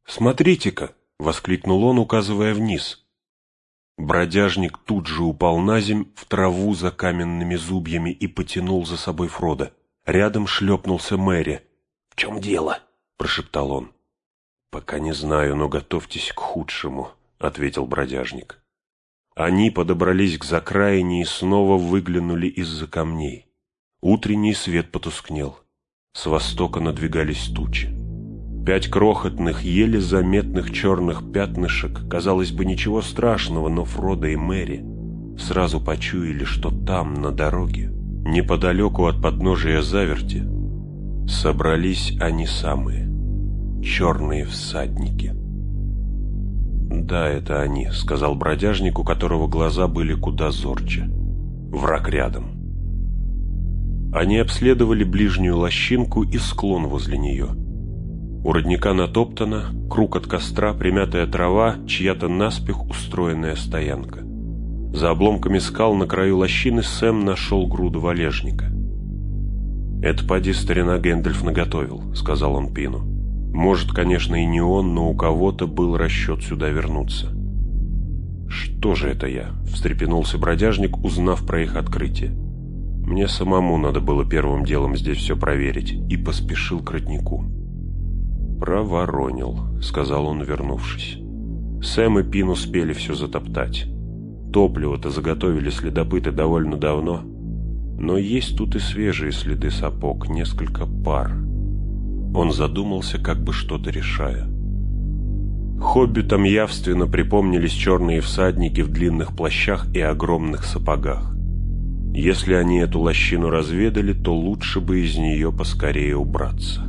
«Смотрите-ка!» — воскликнул он, указывая вниз. Бродяжник тут же упал наземь в траву за каменными зубьями и потянул за собой Фродо. Рядом шлепнулся Мэри. «В чем дело?» — прошептал он. «Пока не знаю, но готовьтесь к худшему», — ответил бродяжник. Они подобрались к закраине и снова выглянули из-за камней. Утренний свет потускнел. С востока надвигались тучи. 5 крохотных, еле заметных черных пятнышек, казалось бы, ничего страшного, но Фродо и Мэри сразу почуяли, что там, на дороге, неподалеку от подножия заверти, собрались они самые, черные всадники. «Да, это они», — сказал бродяжник, у которого глаза были куда зорче. «Враг рядом». Они обследовали ближнюю лощинку и склон возле нее. У родника натоптано, круг от костра, примятая трава, чья-то наспех устроенная стоянка. За обломками скал на краю лощины Сэм нашел груду валежника. «Это поди старина Гэндальф наготовил», — сказал он Пину. «Может, конечно, и не он, но у кого-то был расчет сюда вернуться». «Что же это я?» — встрепенулся бродяжник, узнав про их открытие. «Мне самому надо было первым делом здесь все проверить», и поспешил к роднику. «Проворонил», — сказал он, вернувшись. Сэм и Пин успели все затоптать. Топливо-то заготовили следопыты довольно давно, но есть тут и свежие следы сапог, несколько пар. Он задумался, как бы что-то решая. Хоббитам явственно припомнились черные всадники в длинных плащах и огромных сапогах. Если они эту лощину разведали, то лучше бы из нее поскорее убраться.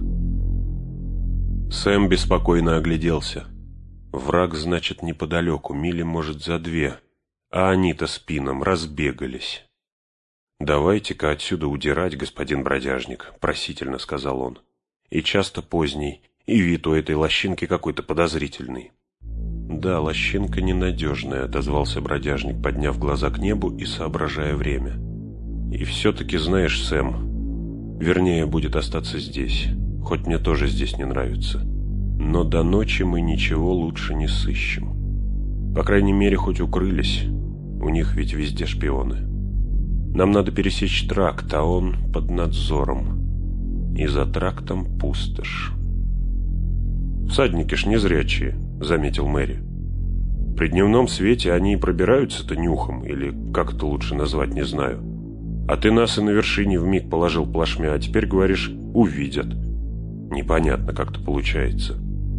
Сэм беспокойно огляделся. Враг, значит, неподалеку, мили, может, за 2, а они-то с Пином разбегались. «Давайте-ка отсюда удирать, господин бродяжник», — просительно сказал он. «И часто поздний, и вид у этой лощинки какой-то подозрительный». «Да, лощинка ненадежная», — отозвался бродяжник, подняв глаза к небу и соображая время. «И все-таки, знаешь, Сэм, вернее, будет остаться здесь, хоть мне тоже здесь не нравится. Но до ночи мы ничего лучше не сыщем. По крайней мере, хоть укрылись, у них ведь везде шпионы. Нам надо пересечь тракт, а он под надзором, и за трактом пустошь». «Всадники ж незрячие», — заметил Мэри. «При дневном свете они и пробираются-то нюхом, или как это лучше назвать, не знаю. А ты нас и на вершине вмиг положил плашмя, а теперь говоришь, увидят. Непонятно как-то получается».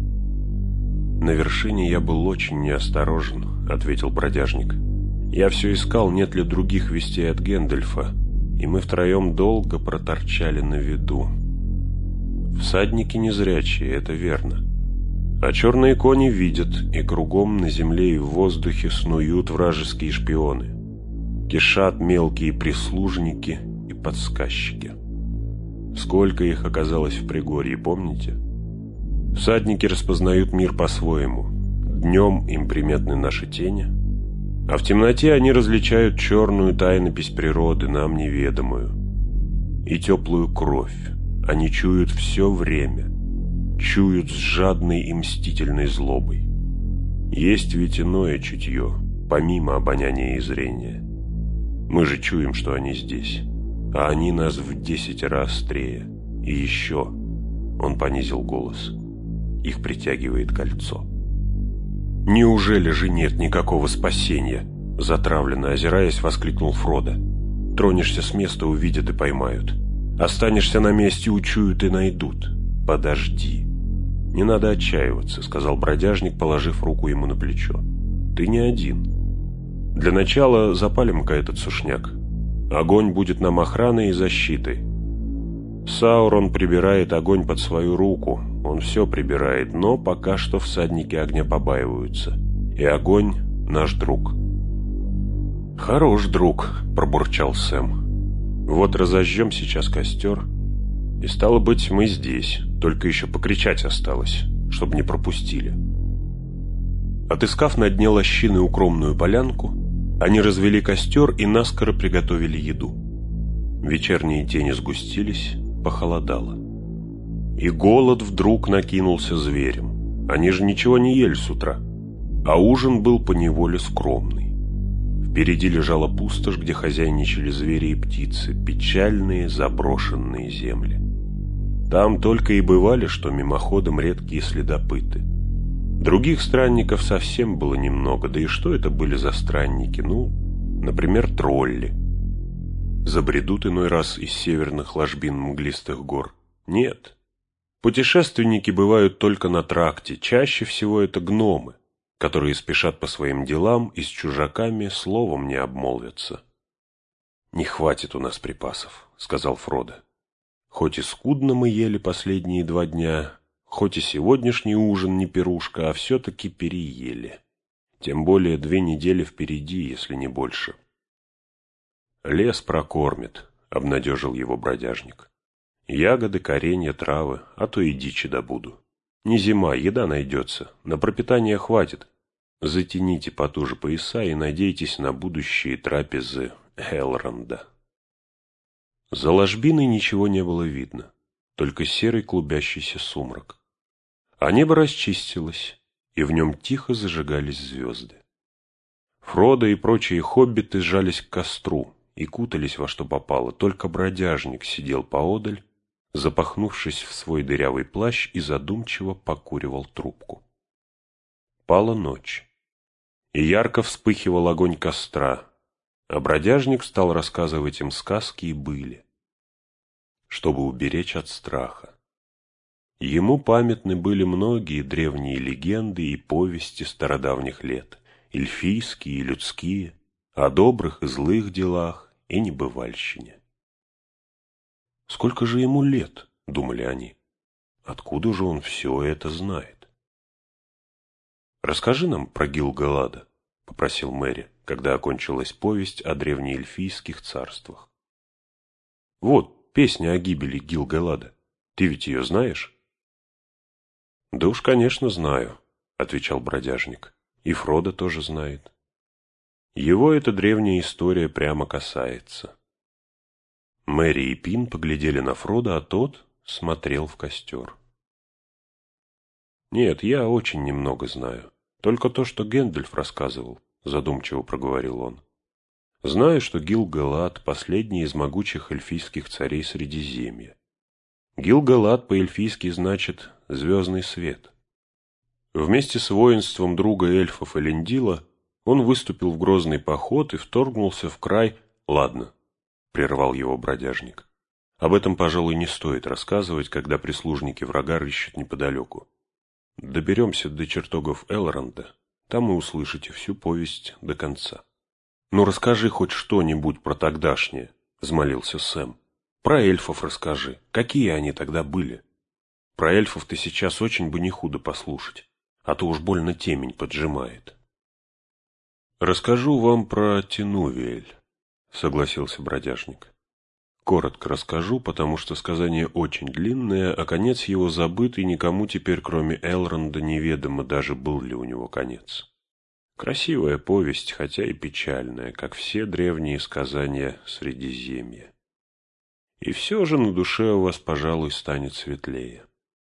«На вершине я был очень неосторожен», — ответил бродяжник. «Я все искал, нет ли других вестей от Гэндальфа, и мы втроем долго проторчали на виду. Всадники незрячие, это верно. А черные кони видят, и кругом на земле и в воздухе снуют вражеские шпионы. Кишат мелкие прислужники и подсказчики. Сколько их оказалось в Пригорье, помните? Всадники распознают мир по-своему. Днем им приметны наши тени, а в темноте они различают черную тайнопись природы, нам неведомую. И теплую кровь они чуют все время, чуют с жадной и мстительной злобой. Есть ведь иное чутье, помимо обоняния и зрения. Мы же чуем, что они здесь, а они нас в 10 раз острее. И еще, он понизил голос, их притягивает кольцо. «Неужели же нет никакого спасения?» Затравленно озираясь, воскликнул Фродо. «Тронешься с места, увидят и поймают. Останешься на месте, учуют и найдут. Подожди». «Не надо отчаиваться», — сказал бродяжник, положив руку ему на плечо. «Ты не один. Для начала запалим-ка этот сушняк. Огонь будет нам охраной и защитой. Саурон прибирает огонь под свою руку, он все прибирает, но пока что всадники огня побаиваются. И огонь — наш друг». «Хорош друг», — пробурчал Сэм. «Вот разожжем сейчас костер, и стало быть, мы здесь, только еще покричать осталось, чтобы не пропустили». Отыскав на дне лощины укромную полянку, они развели костер и наскоро приготовили еду. Вечерние тени сгустились, похолодало. И голод вдруг накинулся зверем. Они же ничего не ели с утра, а ужин был поневоле скромный. Впереди лежала пустошь, где хозяйничали звери и птицы, печальные заброшенные земли. Там только и бывали, что мимоходом редкие следопыты. Других странников совсем было немного, да и что это были за странники? Ну, например, тролли. Забредут иной раз из северных ложбин мглистых гор. Нет. Путешественники бывают только на тракте, чаще всего это гномы, которые спешат по своим делам и с чужаками словом не обмолвятся. «Не хватит у нас припасов», — сказал Фродо. «Хоть и скудно мы ели последние 2 дня, хоть и сегодняшний ужин не пирушка, а все-таки переели. Тем более 2 недели впереди, если не больше». «Лес прокормит», — обнадежил его бродяжник. «Ягоды, коренья, травы, а то и дичи добуду. Не зима, еда найдется, на пропитание хватит. Затяните потуже пояса и надейтесь на будущие трапезы Элронда». За ложбиной ничего не было видно, только серый клубящийся сумрак. А небо расчистилось, и в нем тихо зажигались звезды. Фродо и прочие хоббиты сжались к костру и кутались во что попало, только бродяжник сидел поодаль, запахнувшись в свой дырявый плащ, и задумчиво покуривал трубку. Пала ночь, и ярко вспыхивал огонь костра, а бродяжник стал рассказывать им сказки и были, чтобы уберечь от страха. Ему памятны были многие древние легенды и повести стародавних лет, эльфийские и людские, о добрых и злых делах и небывальщине. «Сколько же ему лет?» — думали они. «Откуда же он все это знает?» «Расскажи нам про Гил-галада», — попросил Мерри, когда окончилась повесть о древнеэльфийских царствах. «Вот песня о гибели Гил-галада. Ты ведь ее знаешь?» «Да уж, конечно, знаю», — отвечал бродяжник. «И Фродо тоже знает. Его эта древняя история прямо касается». Мерри и Пин поглядели на Фродо, а тот смотрел в костер. «Нет, я очень немного знаю. Только то, что Гэндальф рассказывал», — задумчиво проговорил он. «Знаю, что Гил-галад — последний из могучих эльфийских царей Средиземья. Гил-галад по-эльфийски значит «звездный свет». Вместе с воинством друга эльфов Элендила он выступил в грозный поход и вторгнулся в край... «Ладно», — прервал его бродяжник. «Об этом, пожалуй, не стоит рассказывать, когда прислужники врага рыщут неподалеку. Доберемся до чертогов Элронда, там и услышите всю повесть до конца». «Ну, расскажи хоть что-нибудь про тогдашнее», — взмолился Сэм. «Про эльфов расскажи. Какие они тогда были? Про эльфов ты сейчас очень бы не худо послушать, а то уж больно темень поджимает». «Расскажу вам про Тинувиэль», — согласился бродяжник. «Коротко расскажу, потому что сказание очень длинное, а конец его забыт, и никому теперь, кроме Элронда, неведомо даже, был ли у него конец. Красивая повесть, хотя и печальная, как все древние сказания Средиземья. И все же на душе у вас, пожалуй, станет светлее».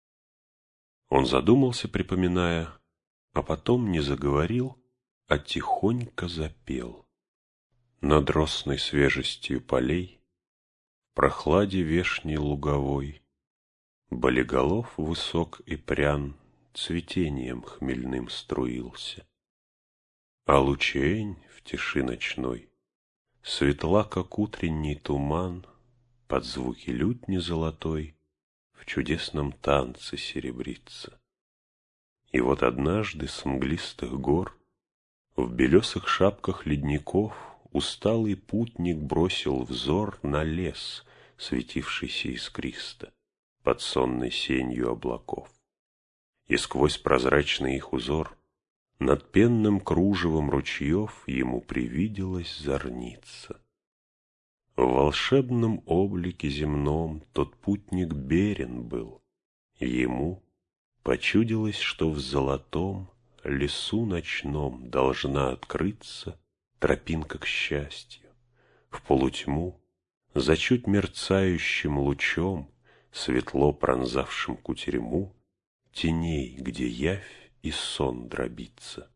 Он задумался, припоминая, а потом не заговорил, а тихонько запел. Над росной свежестью полей, в прохладе вешней луговой, болиголов высок и прян цветением хмельным струился. А лучень в тиши ночной светла, как утренний туман, под звуки лютни золотой в чудесном танце серебрится. И вот однажды с мглистых гор в белесых шапках ледников усталый путник бросил взор на лес, светившийся искристо под сонной сенью облаков. И сквозь прозрачный их узор над пенным кружевом ручьев ему привиделась зорница. В волшебном облике земном тот путник верен был. Ему почудилось, что в золотом лесу ночном должна открыться тропинка к счастью. В полутьму, за чуть мерцающим лучом, светло пронзавшим кутерьму, теней, где явь и сон дробится.